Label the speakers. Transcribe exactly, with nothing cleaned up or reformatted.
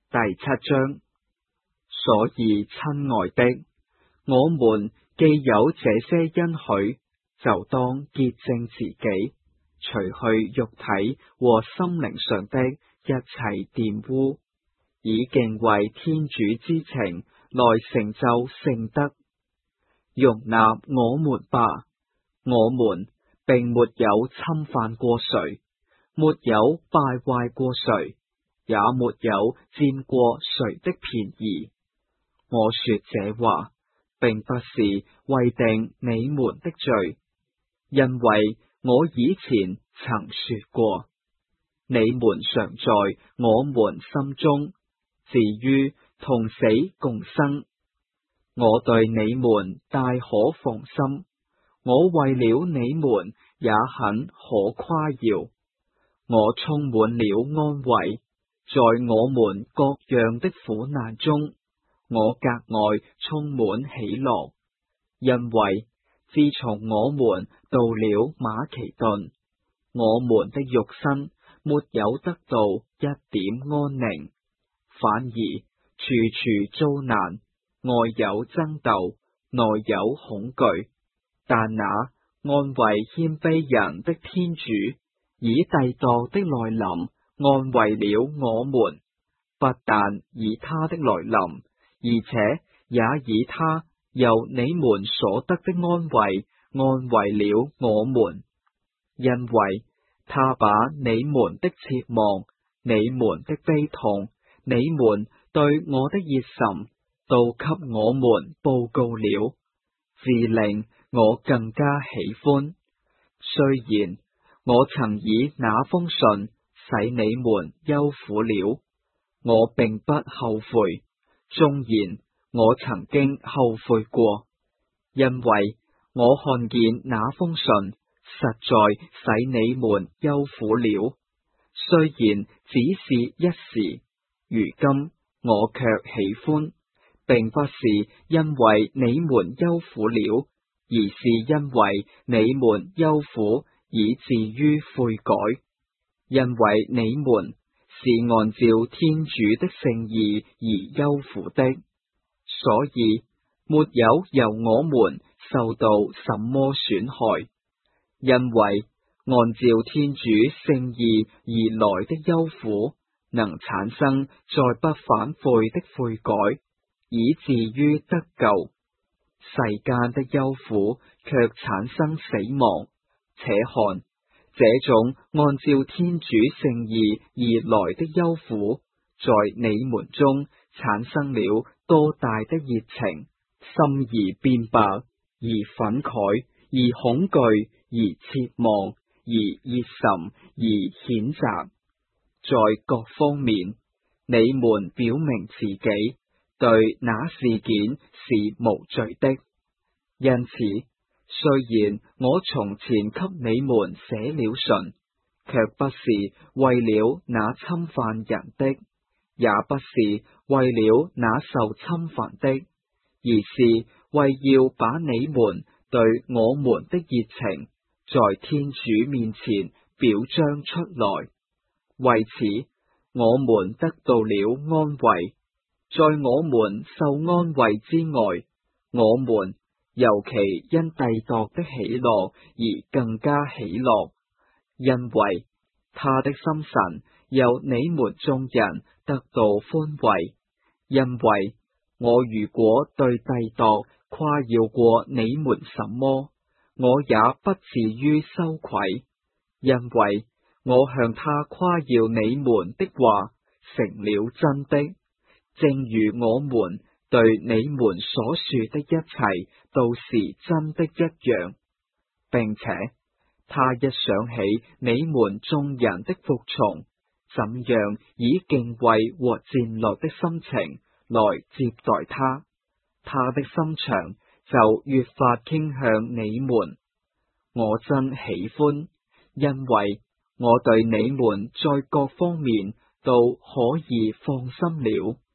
Speaker 1: 第七章。所以親愛的，我們既有這些恩許，就當潔淨自己，除去肉體和心靈上的一切玷污，以敬畏天主之情來成就聖德。容納我們吧，我們並沒有侵犯過誰，沒有敗壞過誰，也沒有佔過誰的便宜。我說這話，並不是為定你們的罪，因為我以前曾說過，你們常在我們心中，至於同死共生。我對你們大可放心，我為了你們也很可誇耀。我充滿了安慰，在我們各樣的苦難中，我格外充滿喜樂，因為自從我們到了馬其頓，我們的肉身沒有得到一點安寧，反而處處遭難，外有爭鬥，內有恐懼。但那安慰謙卑人的天主，以帝鐸的來臨安慰了我們，不但以他的來臨，而且也以他由你們所得的安慰安慰了我們，因為他把你們的切望、你們的悲痛、你們對我的熱忱，都給我們報告了，致令我更加喜歡。雖然我曾以那封信使你們憂苦了，我並不後悔。縱然我曾經後悔過，因為我看見那封信實在使你們憂苦了，雖然只是一時，如今我卻喜歡，並不是因為你們憂苦了，而是因為你們憂苦以至於悔改，因為你們是按照天主的聖意而憂苦的，所以沒有由我們受到什麼損害，因為按照天主聖意而來的憂苦，能產生再不反悔的悔改，以至於得救。世間的憂苦卻產生死亡，且看，這種按照天主聖意而來的憂苦，在你們中產生了多大的熱情，心而變白，而憤慨，而恐懼，而切望，而熱忱，而譴責。在各方面，你們表明自己對那事件是無罪的。因此，雖然我從前給你們寫了信，卻不是為了那侵犯人的，也不是為了那受侵犯的，而是為要把你們對我們的熱情在天主面前表彰出來。為此，我們得到了安慰。在我們受安慰之外，我們尤其因帝鐸的喜樂而更加喜樂，因為他的心神由你們眾人得到寬慰。因為我如果對帝鐸誇耀過你們什麼，我也不至於羞愧，因為我向他誇耀你們的話成了真的，正如我們對你們所說的一切都是真的一樣。並且他一想起你們眾人的服從，怎樣以敬畏和戰略的心情來接待他，他的心腸就越發傾向你們。我真喜歡，因為我對你們在各方面都可以放心了。